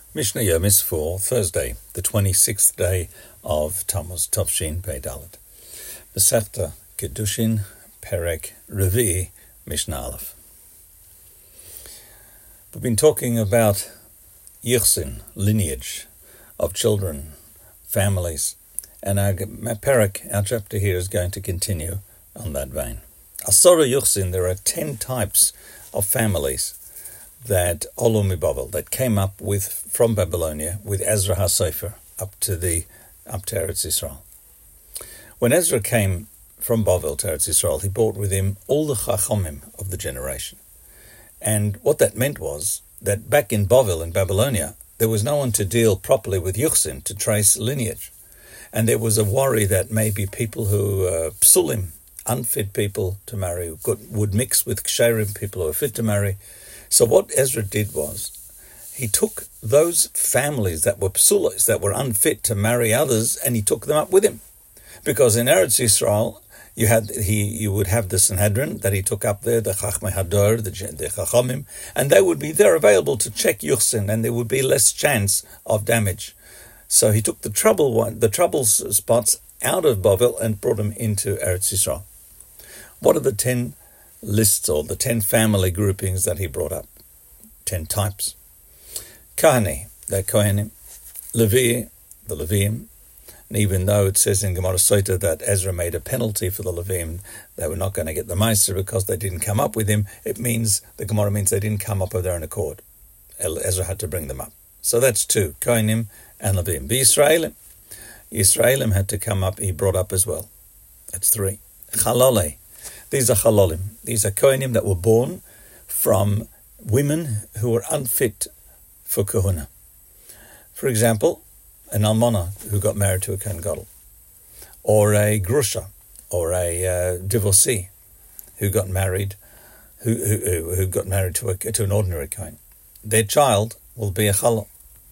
Mishnah Yomis for Thursday, the 26th day of Tammuz, Tavshin Pei Dalet. Masechta Kedushin, Perek Revi, Mishnah Aleph. We've been talking about Yichsin, lineage of children, families, and our chapter here is going to continue on that vein. Asora Yichsin, there are 10 types of families that Olu Mibavel, that came up from Babylonia with Ezra HaSofer up to Eretz Yisrael. When Ezra came from Bavel to Eretz Yisrael, he brought with him all the Chachomim of the generation. And what that meant was that back in Bavel, in Babylonia, there was no one to deal properly with Yuchsin, to trace lineage. And there was a worry that maybe people who psulim, unfit people to marry, would mix with ksherim, people who are fit to marry. So what Ezra did was, he took those families that were psulos, that were unfit to marry others, and he took them up with him. Because in Eretz Yisrael, you would have the Sanhedrin that he took up there, the Chachmei Hador, the Chachamim, and they would be there available to check Yuchsin, and there would be less chance of damage. So he took the trouble spots out of Bavel and brought them into Eretz Yisrael. What are the 10 lists, or the 10 family groupings that he brought up? 10 types. Kahani, they're Kohanim. Levi, the Leviim. And even though it says in Gemara Sota that Ezra made a penalty for the Leviim, they were not going to get the Meiser because they didn't come up with him, the Gemara means they didn't come up of their own accord. Ezra had to bring them up. So that's 2, Kohanim and Leviim. The Yisraelim had to come up, he brought up as well. That's 3. Chalole. These are Chalolim. These are Kohanim that were born from women who were unfit for Kahuna. For example, an Almana who got married to a Kohen Gadol, or a Grusha, or a divorcee who got married, who got married to an ordinary Kohen. Their child will be a Chalal,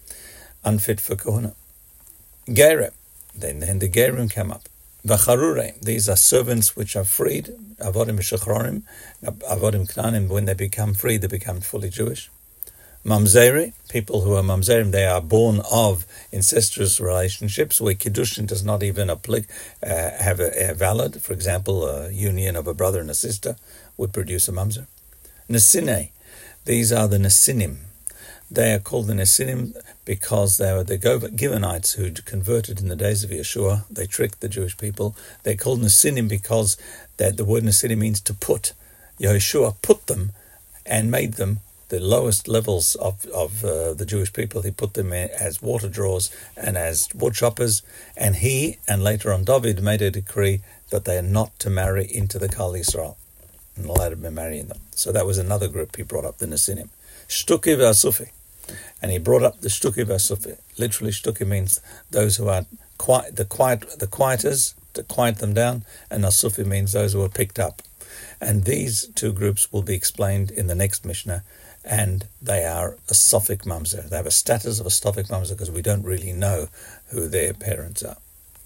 unfit for Kahuna. Gerem, then the Gerim come up. V'charure, these are servants which are freed, avodim shachrorim, avodim knanim, when they become free, they become fully Jewish. Mamzeri, people who are mamzerim, they are born of incestuous relationships where Kiddushin does not even have a valid. For example, a union of a brother and a sister would produce a mamzer. Nesine, these are the Nesinim. They are called the Nesinim because they were the Givonites who converted in the days of Yeshua. They tricked the Jewish people. They're called Nesinim because the word Nesinim means to put. Yeshua put them and made them the lowest levels of the Jewish people. He put them as water drawers and as wood choppers. And he, and later on David, made a decree that they are not to marry into the Kal Yisrael, and allowed to be marrying them. So that was another group he brought up, the Nesinim. Shtuki v'asufi. And he brought up the Shtuki v'asufi. Literally, Shtuki means those who are the quieters, to quiet them down, and Asufi means those who are picked up. And these 2 groups will be explained in the next Mishnah, and they are a Sophic Mamzer. They have a status of a Sophic Mamzer because we don't really know who their parents are.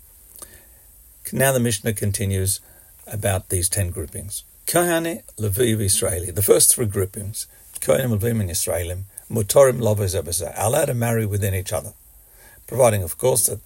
Now the Mishnah continues about these 10 groupings. Kohane, Levi, Israeli. The first 3 groupings, Kohanim, Levim, and Yisraelim, Mutorim, Lovos, Ebazah, are allowed to marry within each other, providing, of course, that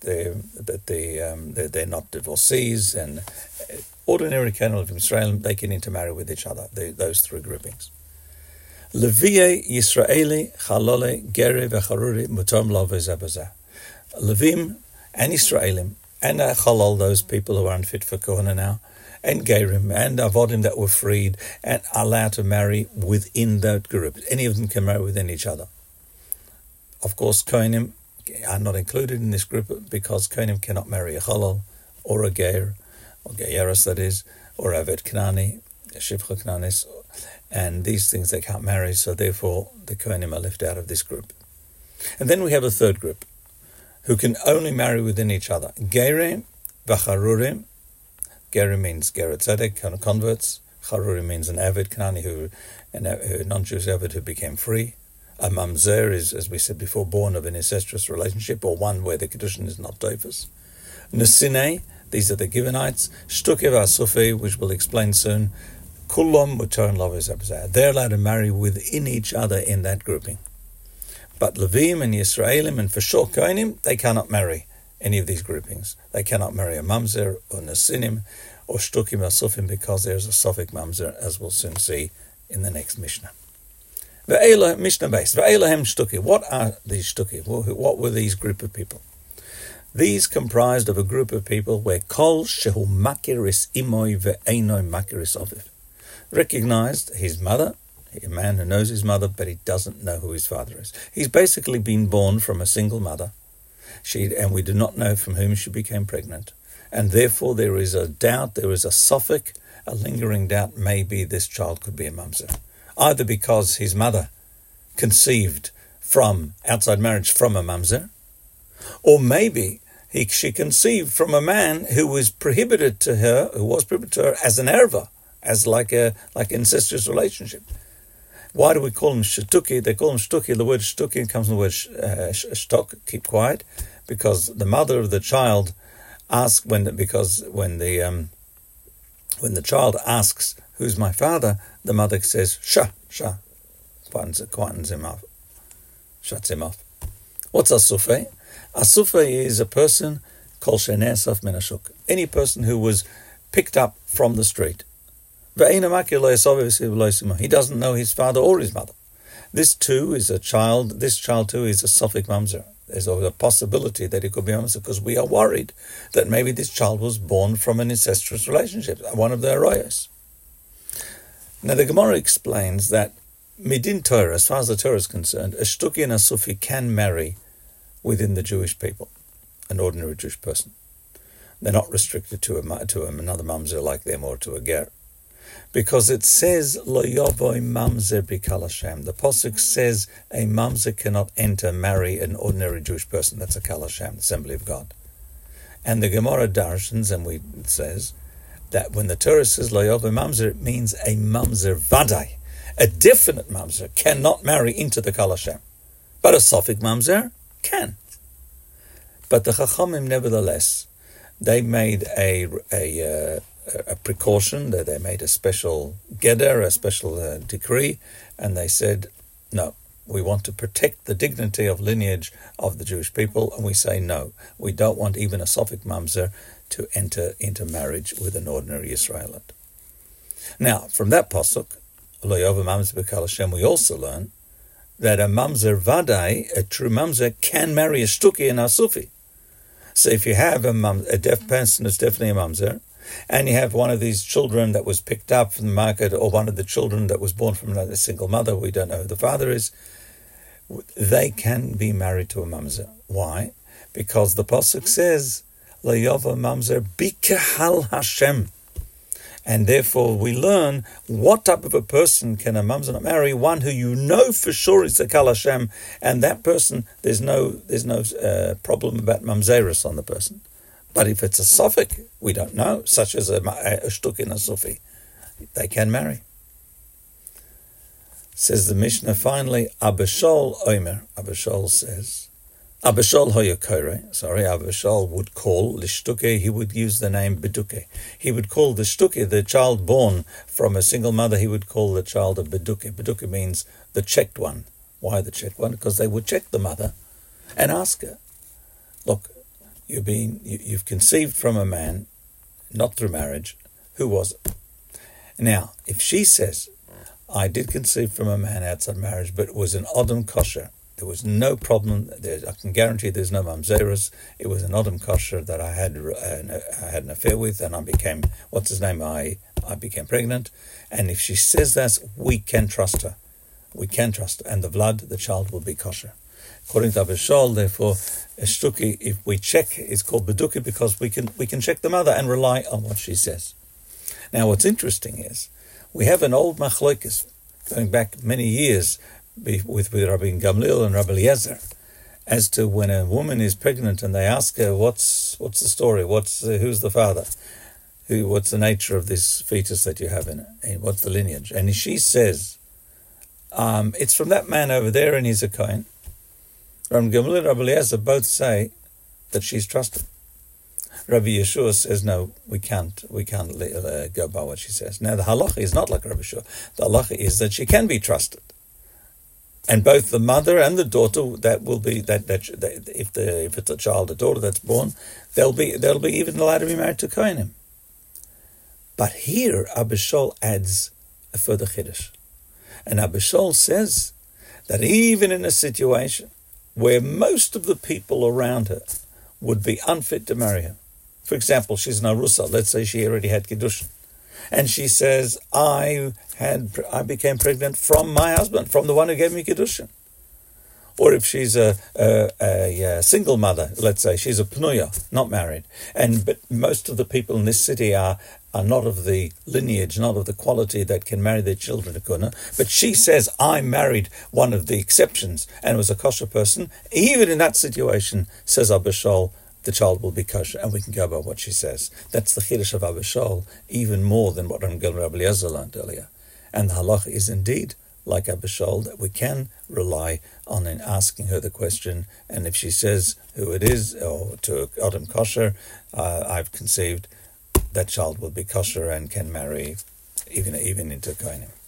they're not divorcees, and ordinary Kohanim, Levim, Yisraelim, they can intermarry with each other, those 3 groupings. Leviye, Yisraeli, Chalole, Geri, Vecharuri, Mutorim, Lovos, Ebazah. Levim and Yisraelim, and Chalol, those people who are unfit for Kohana now, and Gerim, and Avodim that were freed, and are allowed to marry within that group. Any of them can marry within each other. Of course, Kohanim are not included in this group because Kohanim cannot marry a Chalal, or a Ger, or Geyeras that is, or Aved Knani, Shivcha Knanis, and these things they can't marry, so therefore the Kohanim are left out of this group. And then we have a third group, who can only marry within each other. Gerim, Vacharurim. Gerim means Geret Tzedek, converts. Charuri means an Avid Knani, a non-Jewish Avid who became free. A Mamzer is, as we said before, born of an incestuous relationship, or one where the Kiddushin is not Dophus. Nesine, these are the Givonites. Shtuke v'asufi, which we'll explain soon. Kulom mutar and lovers. They're allowed to marry within each other in that grouping. But Levim and Yisraelim and for sure Kohanim, they cannot marry any of these groupings. They cannot marry a mamzer or nasinim or shtukim or sufim because there's a sofik mamzer, as we'll soon see in the next Mishnah. Mishnah base. Ve'elahem shtuki. What are these shtuki? What were these group of people? These comprised of a group of people where kol shehu makiris imoy ve'enoi makiris oviv. Recognized his mother, a man who knows his mother, but he doesn't know who his father is. He's basically been born from a single mother, and we do not know from whom she became pregnant. And therefore there is a doubt, there is a sophic, a lingering doubt, maybe this child could be a mamzer. Either because his mother conceived from outside marriage from a mamzer, or maybe she conceived from a man who was prohibited to her as an erva, as like incestuous relationship. Why do we call them shtuki? They call them shtuki. The word shtuki comes from the word shtok, keep quiet, because the mother of the child asks when the child asks, "Who's my father?" the mother says, "Sha," quietens him off, shuts him off. What's asufe? Asufe is a person kol shenesaf min hashuk, any person who was picked up from the street. He doesn't know his father or his mother. This too is a child. This child too is a sofik mamzer. There's always a possibility that it could be mamzer because we are worried that maybe this child was born from an incestuous relationship, one of the arayos. Now the Gemara explains that midin Torah, as far as the Torah is concerned, a shtuki and a sufi can marry within the Jewish people, an ordinary Jewish person. They're not restricted to another mamzer like them or to a ger. Because it says, Lo yovoy mamzer bikal Hashem. The Pasuk says a mamzer cannot marry an ordinary Jewish person. That's a kal Hashem, Assembly of God. And the Gemara darshans, it says that when the Torah says Lo yovoy mamzer, it means a mamzer vadai. A definite mamzer cannot marry into the kal Hashem. But a sofik mamzer can. But the Chachamim, nevertheless, they made a precaution, that they made a special geder, a special decree, and they said, no, we want to protect the dignity of lineage of the Jewish people, and we say no, we don't want even a sofik mamzer to enter into marriage with an ordinary Israelite. Now, from that pasuk, Lo yovoy mamzer bikal Hashem, we also learn that a mamzer vadai, a true mamzer, can marry a shtuki and a sufi. So if you have a deaf person who's definitely a mamzer, and you have one of these children that was picked up from the market, or one of the children that was born from another single mother, we don't know who the father is, they can be married to a mamzer. Why? Because the pasuk says, Lo yovoy mamzer bikal Hashem. And therefore we learn what type of a person can a mamzer not marry, one who you know for sure is the kal Hashem, and that person, there's no problem about mamzerus on the person. But if it's a sofik, we don't know, such as a shtuk and a sufi, they can marry. Says the Mishnah finally, Abishol Omer. Abishol says, Abishol Hoyakore, Abishol would call Lishtuke, he would use the name Beduke. He would call the Shtuke, the child born from a single mother, he would call the child a Beduke. Beduke means the checked one. Why the checked one? Because they would check the mother and ask her, look, you've conceived from a man, not through marriage. Who was it? Now, if she says, I did conceive from a man outside marriage, but it was an Odom kosher, there was no problem. I can guarantee there's no mamzerus. It was an Odom kosher that I had an affair with, and I became, I became pregnant. And if she says that, we can trust her. We can trust her. And the blood, the child will be kosher. According to Abishol, therefore, a shtuki, if we check, is called beduki because we can check the mother and rely on what she says. Now, what's interesting is we have an old machlokes going back many years with Rabbi Gamliel and Rabbi Eliezer as to when a woman is pregnant and they ask her, what's the story? Who's the father? What's the nature of this fetus that you have in it? And what's the lineage? And she says, it's from that man over there and he's a Kohen. Rabbi Gamliel and Rabbi Eliezer both say that she's trusted. Rabbi Yeshua says, no, we can't go by what she says. Now, the halacha is not like Rabbi Yeshua. The halacha is that she can be trusted. And both the mother and the daughter, that will be if it's a child, a daughter that's born, they'll be even allowed to be married to Kohanim. But here Abba Shaul adds a further chiddush, and Abba Shaul says that even in a situation where most of the people around her would be unfit to marry her, for example, she's an arusa, let's say she already had kiddushin, and she says, I became pregnant from my husband, from the one who gave me kiddushin. Or if she's a single mother, let's say she's a pnuya, not married, but most of the people in this city are not of the lineage, not of the quality that can marry their children to kuna. But she says, I married one of the exceptions and was a kosher person. Even in that situation, says Abba Shaul, the child will be kosher, and we can go by what she says. That's the chiddush of Abba Shaul, even more than what Rabbi Eliezer learned earlier. And the halacha is indeed like Abba Shaul, that we can rely on in asking her the question, and if she says who it is, or to Adam kosher, I've conceived, that child will be kosher and can marry even into Kohanim.